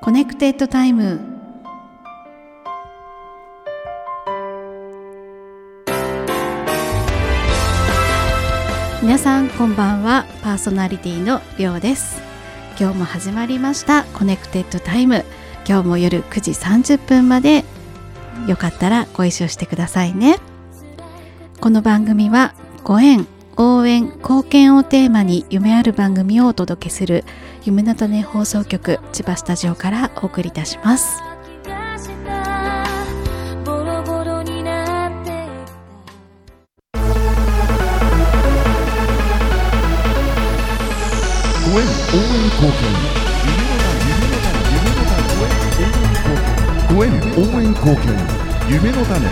コネクテッドタイム。皆さんこんばんは。パーソナリティのりょうです。今日も始まりましたコネクテッドタイム。今日も夜9時30分までよかったらご一緒してくださいね。この番組はご縁、応援、貢献をテーマに夢ある番組をお届けする夢の種放送局千葉スタジオからお送りいたします。 ご縁、応援、貢献、ご縁、応援、貢献、夢の種。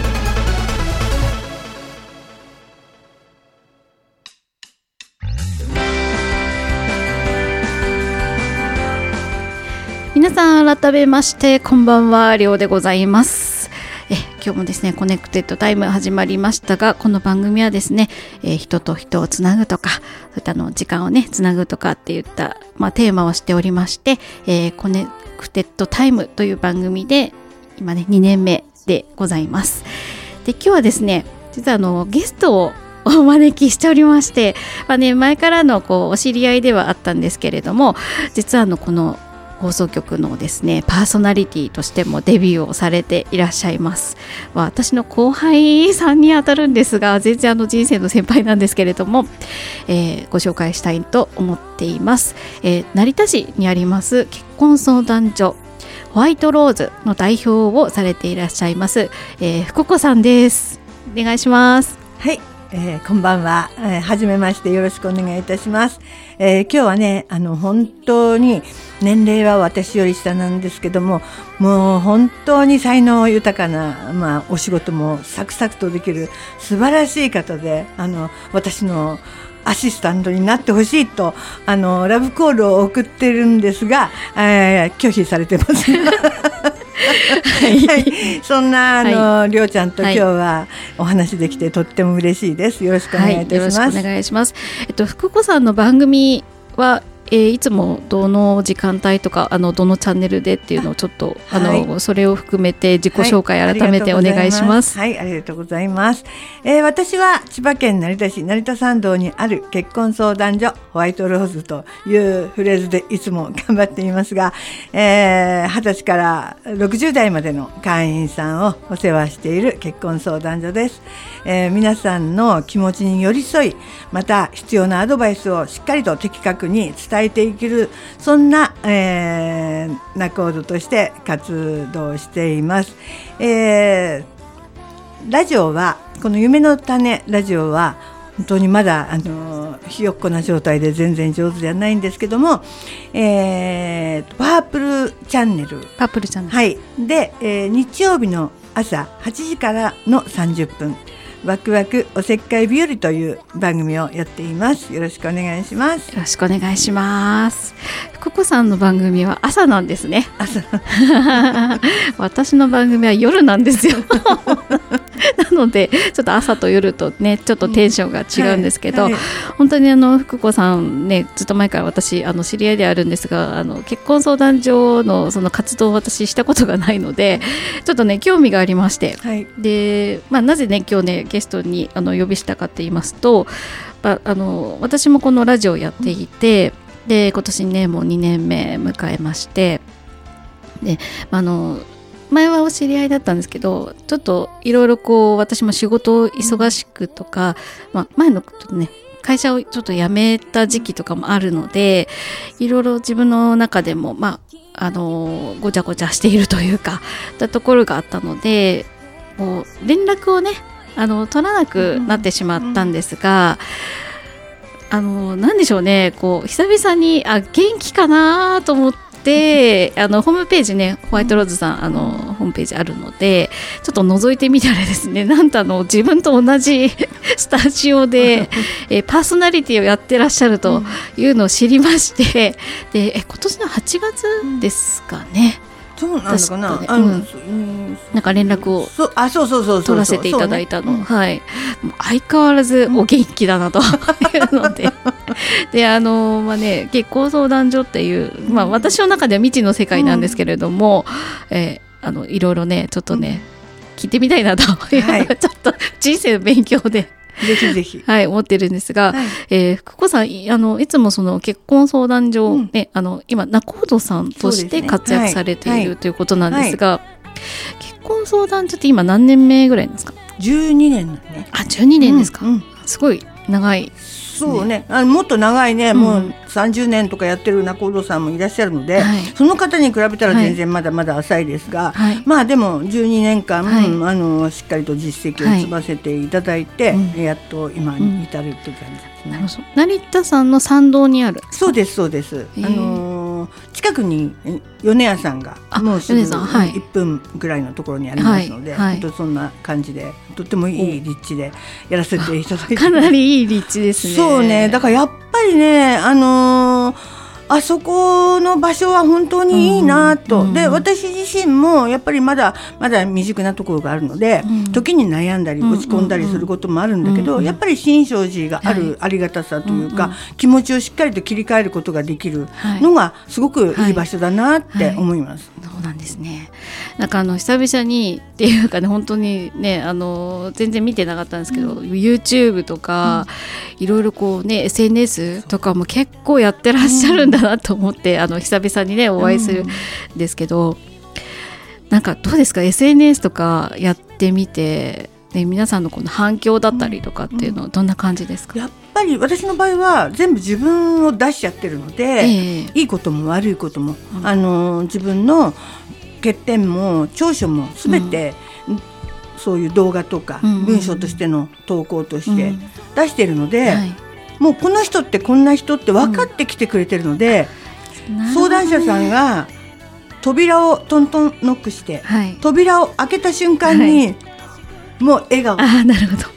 皆さん改めましてこんばんは、りょうでございます。今日もですねコネクテッドタイム始まりましたが、この番組はですね、人と人をつなぐとか、そういった時間をねつなぐとかっていった、テーマをしておりまして、コネクテッドタイムという番組で今ね2年目でございます。で、今日はですね実はゲストをお招きしておりまして、前からのお知り合いではあったんですけれども、実はこの放送局のですねパーソナリティとしてもデビューをされていらっしゃいます。私の後輩さんにあたるんですが、全然人生の先輩なんですけれども、ご紹介したいと思っています。成田市にあります結婚相談所ホワイトローズの代表をされていらっしゃいます、福子さんです。お願いします。 はい、こんばんは。はじめまして、よろしくお願いいたします。今日はね本当に年齢は私より下なんですけども、もう本当に才能豊かな、お仕事もサクサクとできる素晴らしい方で、私のアシスタントになってほしいとラブコールを送ってるんですが、拒否されてますはい、そんなりょうちゃんと今日はお話できてとっても嬉しいです。よろしくお願いいたします。 よろしくお願いします。福子さんの番組はいつもどの時間帯とかどのチャンネルでっていうのをちょっとそれを含めて自己紹介改めてお願いします。 はい、ありがとうございます。私は千葉県成田市成田山道にある結婚相談所ホワイトローズというフレーズでいつも頑張っていますが、20歳から60代までの会員さんをお世話している結婚相談所です。皆さんの気持ちに寄り添い、また必要なアドバイスをしっかりと的確に伝えていける、そんな、仲人として活動しています。ラジオはこの夢の種ラジオは本当にまだひよっこな状態で全然上手じゃないんですけども、パープルチャンネル、はい、で、日曜日の朝8時からの30分ワクワクおせっかい日和という番組をやっています。よろしくお願いします。 よろしくお願いします。福子さんの番組は朝なんですね。 朝私の番組は夜なんですよなのでちょっと朝と夜とねちょっとテンションが違うんですけど、本当に福子さんね、ずっと前から私知り合いであるんですが、結婚相談所のその活動を私したことがないのでちょっとね興味がありまして、で、なぜね今日ねゲストに呼びしたかって言いますと、私もこのラジオをやっていて、で今年ねもう2年目迎えまして、で前はお知り合いだったんですけど、ちょっといろいろ私も仕事忙しくとか、前のちょっとね会社をちょっと辞めた時期とかもあるので、いろいろ自分の中でもごちゃごちゃしているというかたところがあったので、もう連絡をね取らなくなってしまったんですが、なんでしょうね、久々に元気かなと思ってホームページね、ホワイトローズさんホームページあるのでちょっと覗いてみたらですね、なんと自分と同じスタジオでパーソナリティをやってらっしゃるというのを知りまして、で今年の8月ですかね、 そうなのかな、 なんか連絡をそう取らせていただいたの、はい、もう相変わらずお元気だなというのでで結婚相談所っていう、私の中では未知の世界なんですけれども、いろいろねちょっとね、聞いてみたいなと、ちょっと人生の勉強でぜひぜひ、 思ってるんですが、福子さんいつもその結婚相談所、今仲人さんとして活躍されているということなんですが、結婚相談所って今何年目ぐらいなんですか ？12年なんね。 12年ですか、すごい長い。 そうね、もっと長いね、もう30年とかやってる仲人さんもいらっしゃるので、その方に比べたら全然まだまだ浅いですが、でも12年間、しっかりと実績を積ませていただいて、やっと今に至るという感じですね。 成田さんの参道にある？ そうですそうです。近くに米屋さんがもうすぐ1分ぐらいのところにありますので、本当そんな感じでとってもいい立地でやらせていただいて、 かなりいい立地ですね。 そうね、だからやっぱりね、あそこの場所は本当にいいなと、で私自身もやっぱりまだ未熟なところがあるので、時に悩んだり落ち込んだりすることもあるんだけど、やっぱり新勝寺があるありがたさというか、気持ちをしっかりと切り替えることができるのがすごくいい場所だなって思います。 そうなんですね。なんか久々にっていうかね、本当にね、全然見てなかったんですけど、YouTube とか、いろいろこうね SNS とかも結構やってらっしゃるんだなと思って、久々にねお会いするんですけど、なんかどうですか SNS とかやってみて、皆さんのこの反響だったりとかっていうのはどんな感じですか？ やっぱり私の場合は全部自分を出しちゃってるので、いいことも悪いことも、自分の欠点も長所も全て、そういう動画とか文章としての投稿として出しているので、もうこの人ってこんな人って分かってきてくれてるので、相談者さんが扉をトントンノックして、扉を開けた瞬間に、もう笑顔、 なるほど、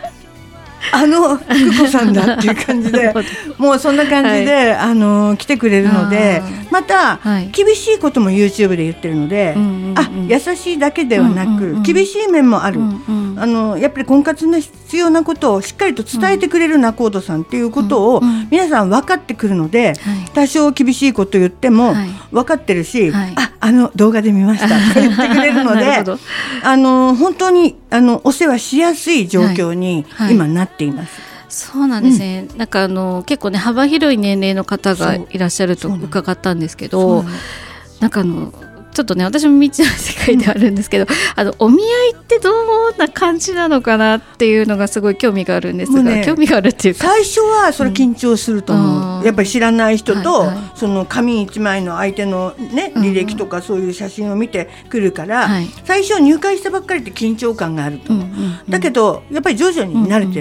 福子さんだっていう感じでもうそんな感じで、来てくれるので、また、厳しいことも YouTube で言ってるので、優しいだけではなく、厳しい面もある、やっぱり婚活の必要なことをしっかりと伝えてくれる仲人さんっていうことを、皆さん分かってくるので、多少厳しいこと言っても分かってるし、動画で見ましたと言ってくれるので本当にお世話しやすい状況に今なっています。 そうなんですね、なんか結構ね幅広い年齢の方がいらっしゃると伺ったんですけど、なんかちょっとね私も未知の世界ではあるんですけど、お見合いってどんな感じなのかなっていうのがすごい興味があるんですが、興味があるっていうか、 最初はそれ緊張すると思う、やっぱり知らない人と、その紙一枚の相手のね履歴とかそういう写真を見てくるから、最初入会したばっかりって緊張感があると思う、だけどやっぱり徐々に慣れてって、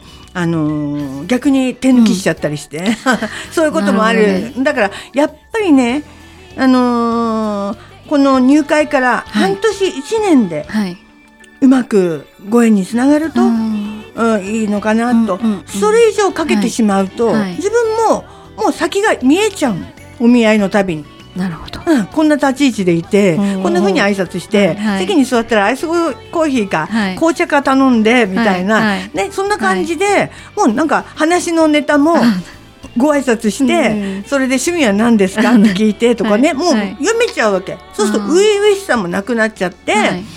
逆に手抜きしちゃったりして、そういうこともある。だからやっぱりね、この入会から半年1年でうまくご縁につながると、いいのかなと、それ以上かけてしまうと、自分ももう先が見えちゃう、お見合いのたびに。 なるほど、 こんな立ち位置でいて、こんな風に挨拶して、席に座ったらアイスコーヒーか、紅茶か頼んでみたいな、そんな感じで、もうなんか話のネタもご挨拶して、それで趣味は何ですかって聞いてとかね、もう読めちゃうわけ。そうすると初々しさもなくなっちゃって、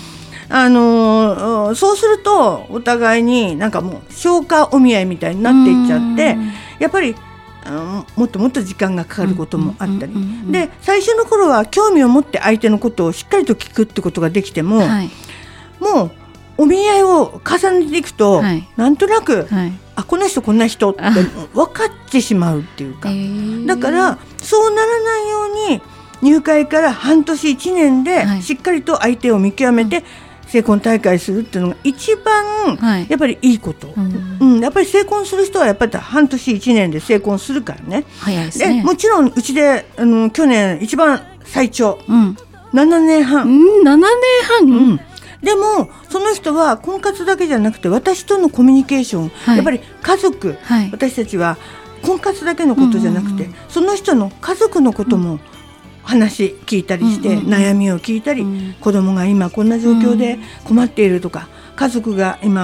そうするとお互いになんかもう消化お見合いみたいになっていっちゃって、やっぱりもっともっと時間がかかることもあったり、で最初の頃は興味を持って相手のことをしっかりと聞くってことができても、もうお見合いを重ねていくと、なんとなく、この人こんな人って分かってしまうっていうか、だからそうならないように入会から半年1年でしっかりと相手を見極めて、成婚大会するっていうのが一番やっぱりいいこと、やっぱり成婚する人はやっぱり半年1年で成婚するからね。 早いですね。 でもちろんうちで去年一番最長、7年半、 7年半、 でもその人は婚活だけじゃなくて私とのコミュニケーション、やっぱり家族、私たちは婚活だけのことじゃなくて、その人の家族のことも話聞いたりして、悩みを聞いたり、子供が今こんな状況で困っているとか、家族が今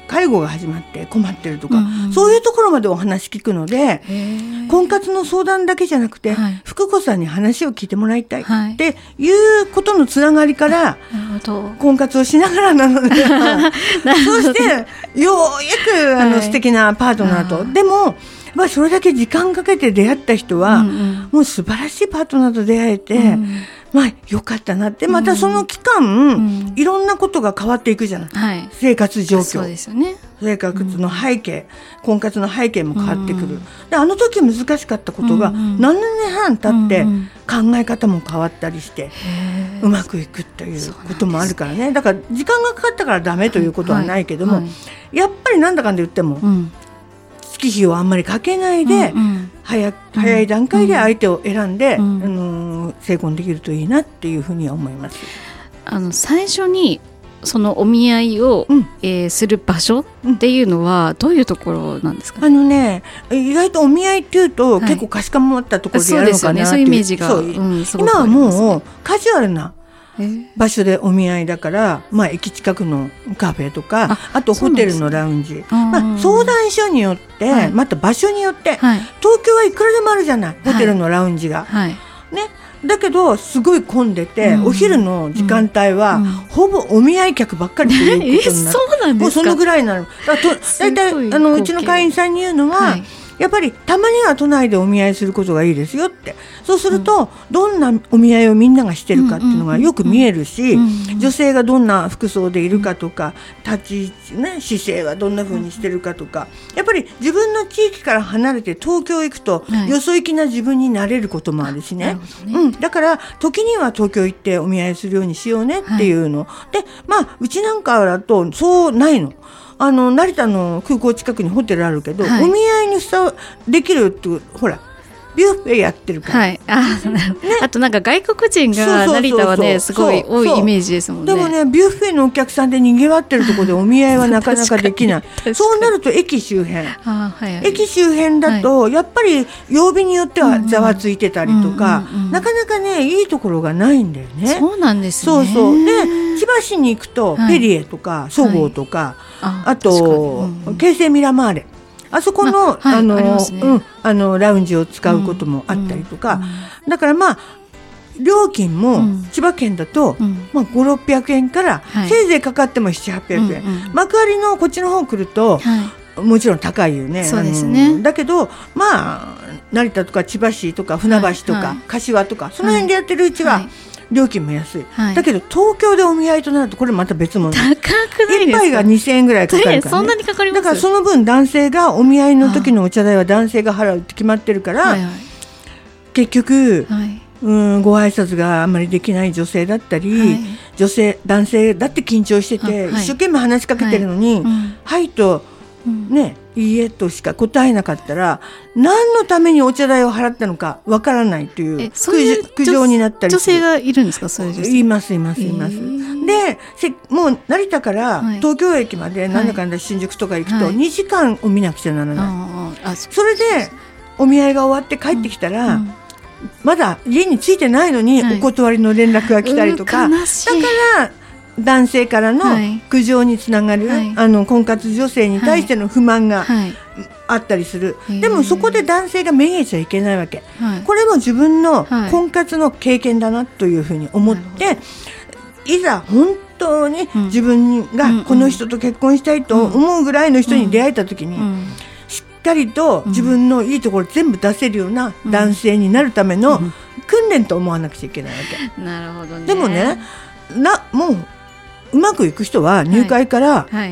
介護が始まって困ってるとか、そういうところまでお話聞くので、婚活の相談だけじゃなくて、はい、福子さんに話を聞いてもらいたいっていうことのつながりから、婚活をしながらなのでそしてようやく素敵なパートナーと、でもそれだけ時間かけて出会った人は、もう素晴らしいパートナーと出会えて、よかったなって。またその期間、いろんなことが変わっていくじゃない、はい、生活状況、 そうですよね、 生活の背景、婚活の背景も変わってくる、であの時難しかったことが、何年半経って考え方も変わったりして、うまくいくということもあるからね。だから時間がかかったからダメということはないけども、やっぱりなんだかんだ言っても、月日をあんまりかけないで、早い段階で相手を選んで、成婚できるといいなっていうふうには思います。 最初にそのお見合いを、する場所っていうのはどういうところなんですか？ 意外とお見合いっていうと、結構かしこまったところでやるのかなっていう、 そういうイメージが、 今はもうカジュアルな場所でお見合いだから、駅近くのカフェとか、あとホテルのラウンジ、相談所によって、また場所によって、東京はいくらでもあるじゃない、ホテルのラウンジが、だけどすごい混んでて、お昼の時間帯は、ほぼお見合い客ばっかりということになる。 そうなんですか？ もうそのぐらいになる。だいたいうちの会員さんに言うのは、やっぱりたまには都内でお見合いすることがいいですよって。そうすると、どんなお見合いをみんながしてるかっていうのがよく見えるし、女性がどんな服装でいるかとか、立ち位置、姿勢はどんな風にしてるかとか、やっぱり自分の地域から離れて東京行くと、よそ行きな自分になれることもあるしね、だから時には東京行ってお見合いするようにしようねっていうの、でうちなんかだとそうないの。成田の空港近くにホテルあるけど、お見合いにできるってほらビュッフェやってるから、 あとなんか外国人が成田はねすごい多いイメージですもんね。 でもね、ビュッフェのお客さんで賑わってるところでお見合いはなかなかできないそうなると駅周辺、駅周辺だと、やっぱり曜日によってはざわついてたりとか、なかなかねいいところがないんだよね。 そうなんですね。 で千葉市に行くと、ペリエとかそごうとか、あと京成ミラマーレ、あそこの、ラウンジを使うこともあったりとか、だから料金も千葉県だと、5、600円から、せいぜいかかっても7、800円、幕張のこっちの方来ると、もちろん高いよね。 そうですね。 だけど成田とか千葉市とか船橋とか、柏とかその辺でやってるうちは、料金も安い、だけど東京でお見合いとなるとこれまた別物。 高くないですか？ 一杯が2000円ぐらいかかるから、ね、 そんなにかかります？ だからその分男性がお見合いの時のお茶代は男性が払うって決まってるから、結局、ご挨拶があんまりできない女性だったり、男性だって緊張してて、一生懸命話しかけてるのに、はいといいえとしか答えなかったら、何のためにお茶代を払ったのかわからないという苦情になったり女性がいるんですか？そういう女性います。でもう成田から東京駅までなんだかんだ新宿とか行くと2時間を見なくちゃならない、それでお見合いが終わって帰ってきたら、まだ家に着いてないのにお断りの連絡が来たりとか、だから男性からの苦情につながる、婚活女性に対しての不満があったりする、でもそこで男性がめげちゃいけないわけ、これも自分の婚活の経験だなというふうに思って、いざ本当に自分がこの人と結婚したいと思うぐらいの人に出会えた時に、しっかりと自分のいいところ全部出せるような男性になるための訓練と思わなくちゃいけないわけ。 なるほどね。 でもね、もうまくいく人は入会から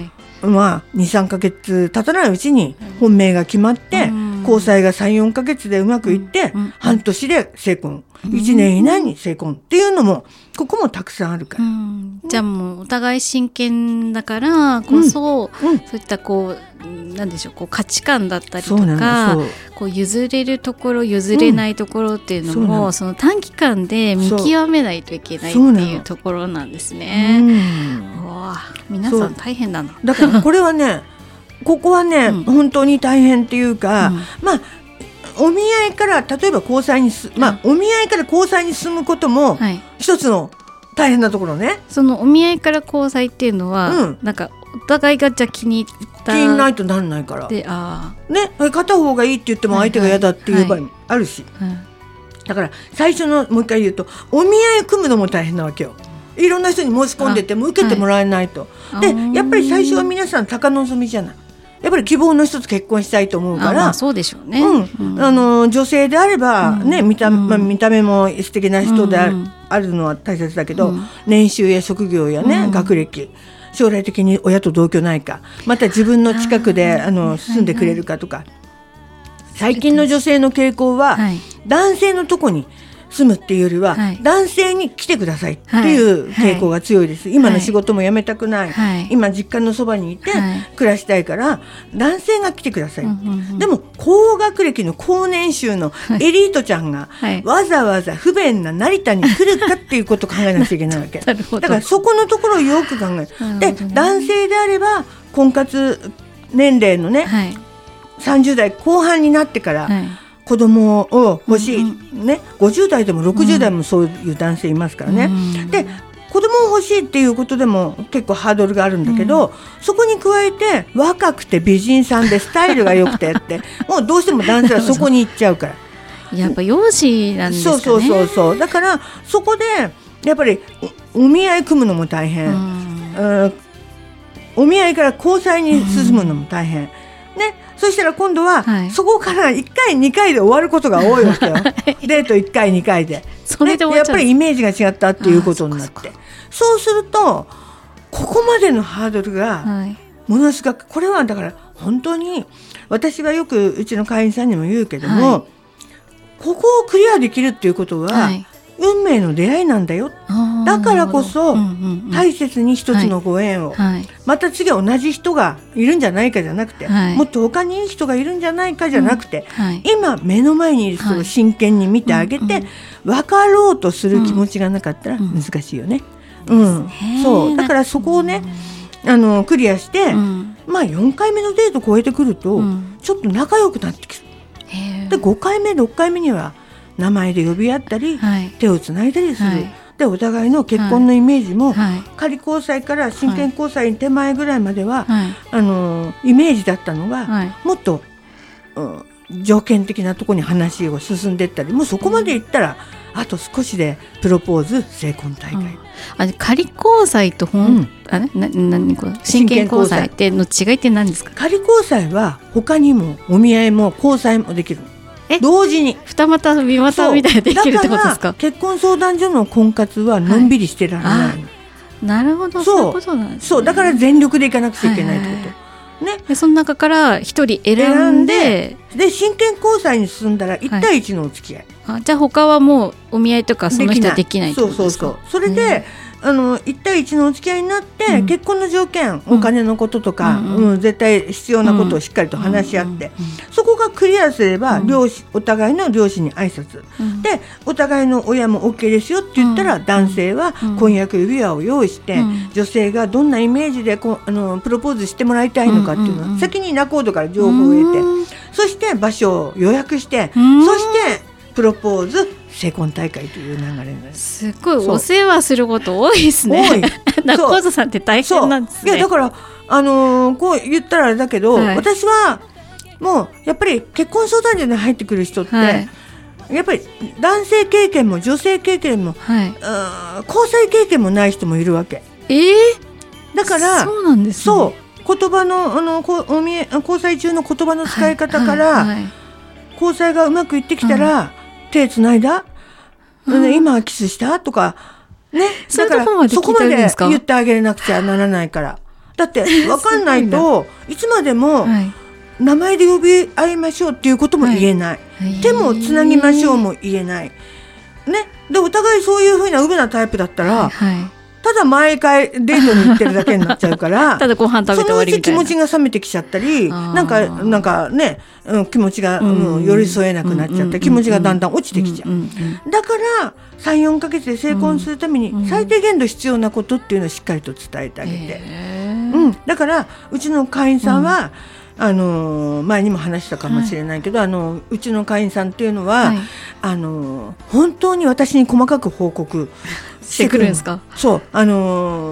、2、3ヶ月経たないうちに本命が決まって、交際が3、4ヶ月でうまくいって、半年で成婚、1年以内に成婚っていうのもここもたくさんあるから、 じゃあもうお互い真剣だからこそ、そういったなんでしょう、価値観だったりとか、譲れるところ譲れないところっていうのも、その短期間で見極めないといけないっていうところなんですね。皆さん大変だな。 だからこれはねここはね、本当に大変っていうか、お見合いから例えば交際にお見合いから交際に進むことも、一つの大変なところね。 そのお見合いから交際っていうのは、なんかお互いがじゃあ気に入った気にないとなんないからで、 ね、片方がいいって言っても相手が嫌だっていう場合もあるし、だから最初のもう一回言うとお見合い組むのも大変なわけよ。いろんな人に申し込んでても受けてもらえないと、でやっぱり最初は皆さん高望みじゃない。やっぱり希望の一つ結婚したいと思うから、 そうでしょうね、 女性であれば、ね、見た目も素敵な人であるのは大切だけど、年収や職業やね、学歴、将来的に親と同居ないか、また自分の近くで住んでくれるかとか、最近の女性の傾向は、男性のとこに住むっていうよりは、男性に来てくださいっていう傾向が強いです。今の仕事も辞めたくない、今実家のそばにいて暮らしたいから男性が来てください、でも高学歴の高年収のエリートちゃんがわざわざ不便な成田に来るかっていうことを考えなきゃいけないわけだからそこのところをよく考える。で男性であれば婚活年齢のね、30代後半になってから、子供を欲しい、ね、50代でも60代もそういう男性いますからね、で子供を欲しいっていうことでも結構ハードルがあるんだけど、そこに加えて若くて美人さんでスタイルが良くてってもうどうしても男性はそこに行っちゃうからやっぱ容姿なんですかね。 そうだからそこでやっぱり お見合い組むのも大変、お見合いから交際に進むのも大変、ね、そしたら今度は、そこから1回2回で終わることが多いわけよデート1回2回でそれで終わっちゃう、 やっぱりイメージが違ったっていうことになって、そうするとここまでのハードルがものすごく、これはだから本当に私はよくうちの会員さんにも言うけども、ここをクリアできるっていうことは、運命の出会いなんだよ。だからこそ大切に一つのご縁を、また次は同じ人がいるんじゃないかじゃなくて、もっと他にいい人がいるんじゃないかじゃなくて、今目の前にいる人を真剣に見てあげて、分かろうとする気持ちがなかったら難しいよね。そうだからそこをね、クリアして、まあ4回目のデート超えてくると、ちょっと仲良くなってきる。で5回目6回目には名前で呼び合ったり、手をつないだりする、でお互いの結婚のイメージも、仮交際から真剣交際手前ぐらいまでは、イメージだったのが、もっと、条件的なところに話を進んでいったり、もうそこまでいったら、あと少しでプロポーズ成婚大会、 仮交際と真剣交際っての違いって何ですか？ 仮交際は他にもお見合いも交際もできる、同時に二股三股みたいなできるってことですか？ だから結婚相談所の婚活はのんびりしてられないの、 なるほど、そういうことなんですね。 そうだから全力でいかなくちゃいけないってこと、ね、 でその中から一人選んで真剣交際に進んだら1対1のお付き合い、 じゃあ他はもうお見合いとかその人はできないってことですか？ それで、1対1のお付き合いになって、結婚の条件、お金のこととか、絶対必要なことをしっかりと話し合って、そこがクリアすれば、お互いの両親に挨拶、でお互いの親も OK ですよって言ったら、男性は婚約指輪を用意して、女性がどんなイメージでプロポーズしてもらいたいのかっていうのは、先に仲人から情報を得て、そして場所を予約して、そしてプロポーズ成婚大会という流れです。 すごいお世話すること多いですね。仲人さんって大変なんですね。 いやだからこう言ったらあれだけど、私はもうやっぱり結婚相談所に入ってくる人って、やっぱり男性経験も女性経験も、交際経験もない人もいるわけ。だからそうなんですね。 言葉の交際中の言葉の使い方から、交際がうまくいってきたら、手つないだ、今キスしたとかね、だからそこまで言ってあげなくちゃならないから。だって分かんないといつまでも名前で呼び合いましょうっていうことも言えない、手もつなぎましょうも言えない、ね、でお互いそういう風なうぶなタイプだったら、ただ毎回デートに行ってるだけになっちゃうからただご飯食べて終わりみたいな、 そのうち気持ちが冷めてきちゃったり、なんかね、気持ちが、寄り添えなくなっちゃって、気持ちがだんだん落ちてきちゃう、だから3、4ヶ月で成婚するために最低限度必要なことっていうのをしっかりと伝えてあげて、だからうちの会員さんは、前にも話したかもしれないけど、うちの会員さんっていうのは、本当に私に細かく報告してくるんですか？ そう、結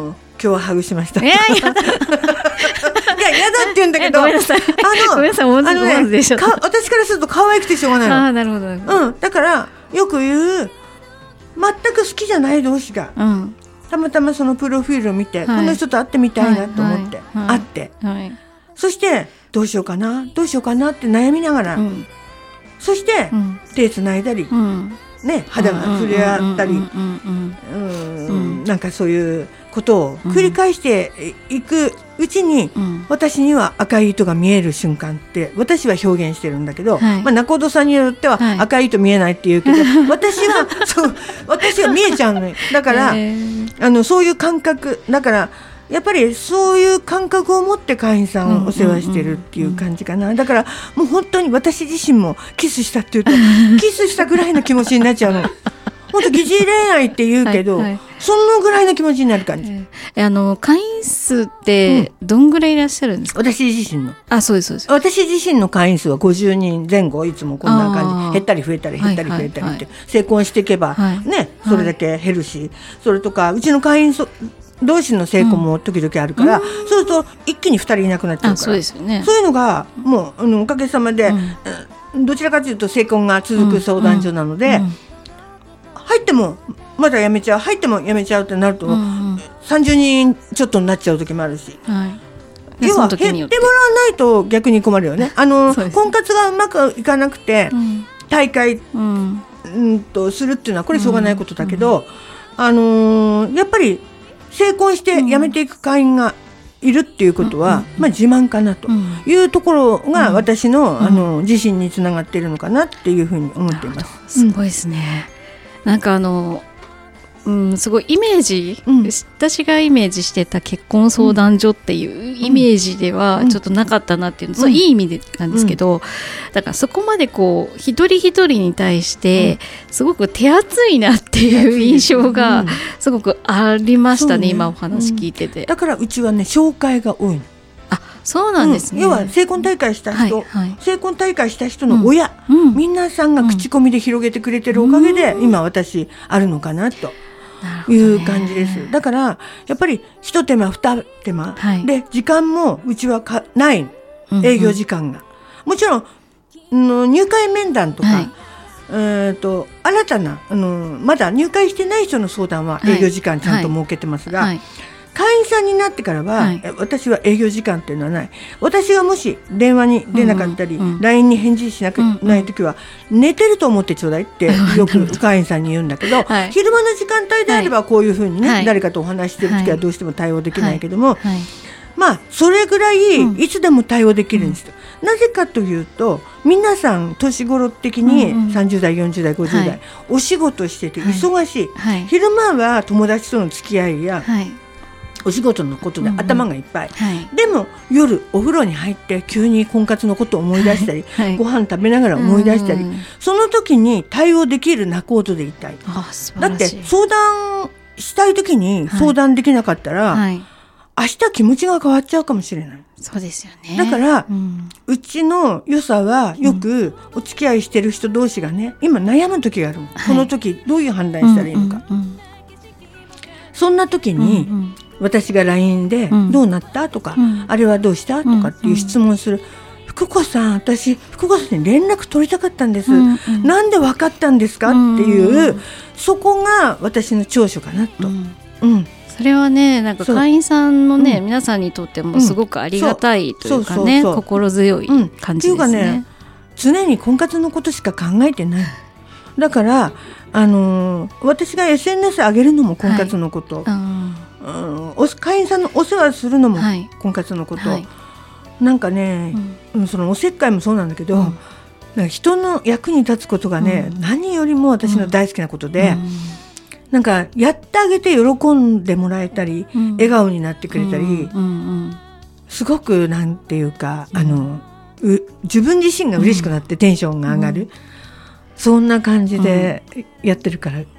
日はハグしました。 いやいや、嫌だって言うんだけど、 ごめんなさい。ごめんなさい、思わずでしょ。 私からすると可愛くてしょうがないの。 ああ、なるほど。 うん、だからよく言う、全く好きじゃない同士が、たまたまそのプロフィールを見て、この人と会ってみたいなと思って会って、そしてどうしようかなって悩みながら、そして手つないだり、ね、肌が触れ合ったり、なんかそういうことを繰り返していくうちに、私には赤い糸が見える瞬間って私は表現してるんだけど、中尾さんによっては赤い糸見えないって言うけど、私は見えちゃうのよ。だからそういう感覚だから、やっぱりそういう感覚を持って会員さんをお世話してるっていう感じかな。だからもう本当に私自身もキスしたっていうとキスしたぐらいの気持ちになっちゃうの。本当疑似恋愛って言うけど、そのぐらいの気持ちになる感じ。 会員数ってどんぐらいいらっしゃるんですか？ 私自身の。 そうです。 私自身の会員数は50人前後、いつもこんな感じ。減ったり増えたり減ったり増えたりって、成婚していけばね、それだけ減るし、それとかうちの会員同士の成婚も時々あるから、そうすると一気に2人いなくなっちゃうから、そうですよね。そういうのがもうおかげさまで、どちらかというと成婚が続く相談所なので、入ってもまだ辞めちゃう、入っても辞めちゃうってなると、30人ちょっとになっちゃう時もあるし、要は減ってもらわないと逆に困るよね。婚活がうまくいかなくて、大会とするっていうのはこれしょうがないことだけど、やっぱり成婚して辞めていく会員がいるっていうことは、自慢かなというところが私の、自信につながっているのかなっていうふうに思っています。 すごいですね。なんかすごいイメージ、私がイメージしてた結婚相談所っていうイメージではちょっとなかったなっていうの、そういい意味でなんですけど、だからそこまでこう一人一人に対してすごく手厚いなっていう印象がすごくありましたね、今お話聞いてて。 だからうちはね、紹介が多いの。 そうなんですね。 要は成婚大会した人、成婚大会した人の親、皆さんが口コミで広げてくれてるおかげで、今私あるのかなという感じです。だからやっぱり一手間二手間、で時間もうちはない、営業時間が、もちろん入会面談とか、新たなまだ入会してない人の相談は営業時間ちゃんと設けてますが、会員さんになってからは、私は営業時間っていうのはない。私がもし電話に出なかったり、LINE に返事しなきゃないときは、寝てると思ってちょうだいってよく会員さんに言うんだけど、昼間の時間帯であればこういうふうにね、誰かとお話してるときはどうしても対応できないけども、それぐらいいつでも対応できるんですよ。なぜかというと、皆さん年頃的に30代40代50代、お仕事してて忙しい、昼間は友達との付き合いや、お仕事のことで頭がいっぱい、でも夜お風呂に入って急に婚活のことを思い出したり、ご飯食べながら思い出したり、その時に対応できる仲人でいたい。だって相談したい時に相談できなかったら、明日気持ちが変わっちゃうかもしれない。 そうですよね。 だから、うちの良さはよくお付き合いしてる人同士がね、今悩む時がある、この時どういう判断したらいいのか、そんな時に、私が LINE でどうなったとか、あれはどうしたとかっていう質問する。福子さん、私福子さんに連絡取りたかったんです、なんで分かったんですかっていう、そこが私の長所かなと、 それはね、なんか会員さんのね、皆さんにとってもすごくありがたいというかね、心強い感じですね。っていうかね、 常に婚活のことしか考えてない。だから私が SNS 上げるのも婚活のこと、会員さんのお世話するのも婚活のこと、なんかね、そのおせっかいもそうなんだけど、なんか人の役に立つことがね、何よりも私の大好きなことで、なんかやってあげて喜んでもらえたり、笑顔になってくれたり、すごくなんていうか、自分自身が嬉しくなってテンションが上がる、そんな感じでやってるから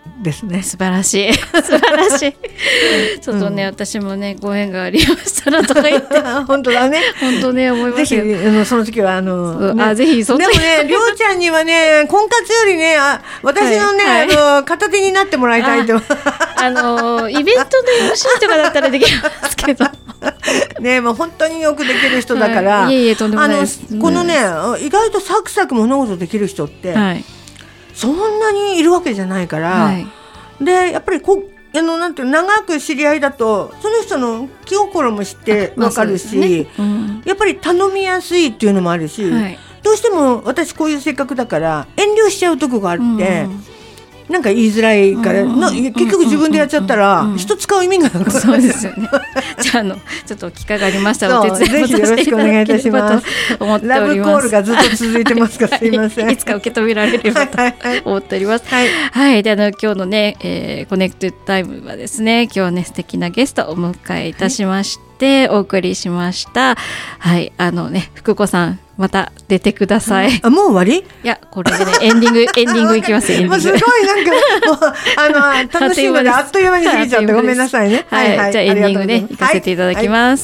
ですね。 素晴らしい素晴らしいちょっとね、私もねご縁がありましたらとか言って本当だね。 本当ね思いますよ。 ぜひその時はぜひその時でもね、りょうちゃんにはね婚活よりね私のね、片手になってもらいたいと。 イベントの MC とかだったらできますけどね、もう本当によくできる人だから、 いえとんでもないです。 このね意外とサクサク物事できる人って、そんなにいるわけじゃないから、でやっぱりなんていう長く知り合いだとその人の気心も知ってわかるし、やっぱり頼みやすいっていうのもあるし、どうしても私こういう性格だから遠慮しちゃうとこがあって、なんか言いづらいから、結局自分でやっちゃったら、人使う意味がなくなる。 そうですよね。じゃあちょっと機会がありましたらお手伝いをさせていただければと思っております。 ラブコールがずっと続いてますかすいません。 いつか受け止められればと思っております。はい、で今日のね、コネクテッドタイムはですね、今日はね素敵なゲストをお迎えいたしまして、お送りしました。はい、福子さんまた出てください。 もう終わり？ いや、これでねエンディングいきます。エンディング。 すごいなんかもう楽しいのであっという間に過ぎちゃってごめんなさいね。 はい、じゃあエンディングね行かせていただきます。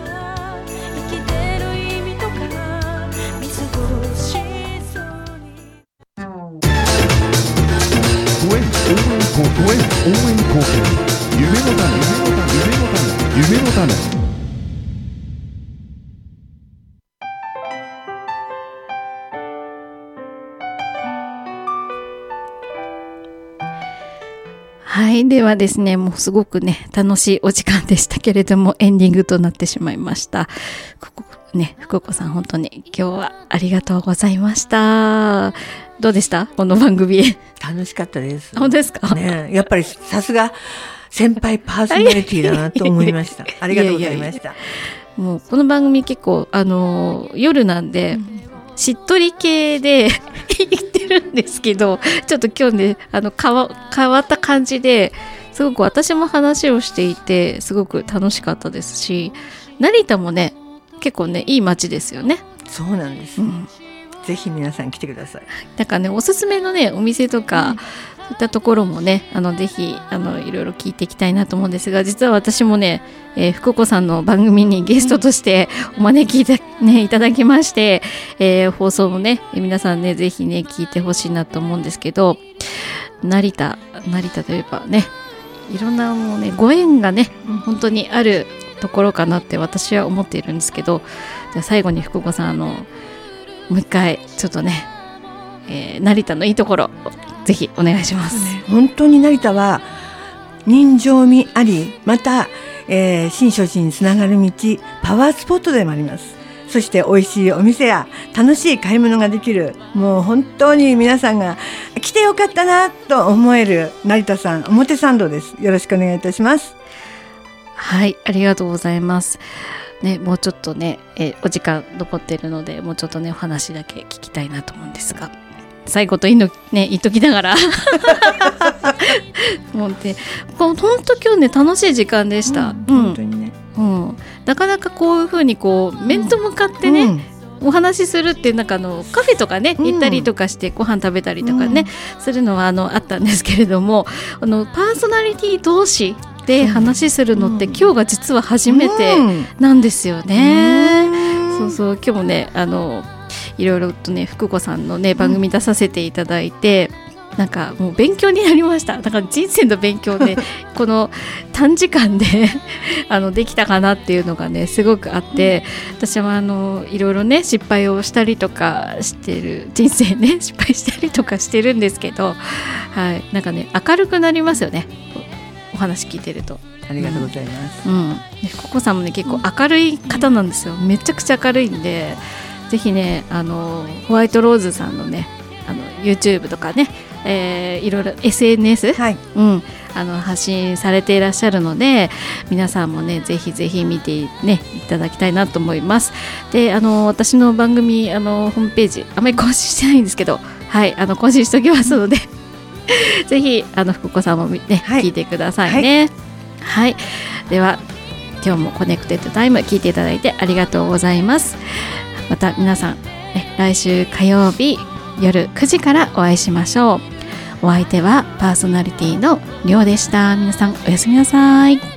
応援貢献夢の種。 はい、ではですね、もうすごくね楽しいお時間でしたけれどもエンディングとなってしまいました。福子さん本当に今日はありがとうございました。どうでしたこの番組？楽しかったです。 本当ですか？ ね、やっぱりさすが先輩パーソナリティだなと思いました。ありがとうございました。 もうこの番組結構夜なんで、しっとり系で言ってるんですけど、ちょっと今日ね変わった感じですごく私も話をしていてすごく楽しかったですし、成田もね結構ねいい街ですよね。 そうなんです、ぜひ皆さん来てください。 だからねおすすめのねお店とか、そういったところもねぜひいろいろ聞いていきたいなと思うんですが、実は私もね、福子さんの番組にゲストとしてお招きいただきまして、放送もね皆さんねぜひね聞いてほしいなと思うんですけど、成田といえばねいろんなもうねご縁がね本当にあるところかなって私は思っているんですけど、じゃあ最後に福子さんもう一回ちょっとね、成田のいいところぜひお願いします。 本当に成田は人情味あり、また、新勝寺につながる道パワースポットでもあります。そして美味しいお店や楽しい買い物ができる、もう本当に皆さんが来てよかったなと思える成田さん表参道です。よろしくお願いいたします。 はい、ありがとうございますね。もうちょっとね、お時間残っているのでもうちょっとねお話だけ聞きたいなと思うんですが、最後と言っときながらもうね本当今日ね楽しい時間でした。本当にね、なかなかこういう風に面と向かってね、お話しするってなんかカフェとかね行ったりとかしてご飯食べたりとかね、するのはあったんですけれども、パーソナリティ同士で話するのって、今日が実は初めてなんですよね。そう今日もねいろいろとね福子さんのね番組出させていただいて、なんかもう勉強になりました。だから人生の勉強でこの短時間でできたかなっていうのがねすごくあって、私はいろいろね失敗をしたりとかしてる人生ね失敗したりとかしてるんですけど、はい、なんかね明るくなりますよね、お話聞いてると。 ありがとうございます。 福子さんもね結構明るい方なんですよ。めちゃくちゃ明るいんで、ぜひねホワイトローズさんのねYouTube とかね、いろいろ SNS、発信されていらっしゃるので、皆さんもねぜひぜひ見て、ね、いただきたいなと思います。で私の番組ホームページあまり更新してないんですけど、はい、更新しておきますのでぜひ福子さんも、ね、聞いてくださいね。はい、では今日もコネクテッドタイム聞いていただいてありがとうございます。また皆さん、来週火曜日夜9時からお会いしましょう。 お相手はパーソナリティのりょうでした。皆さんおやすみなさい。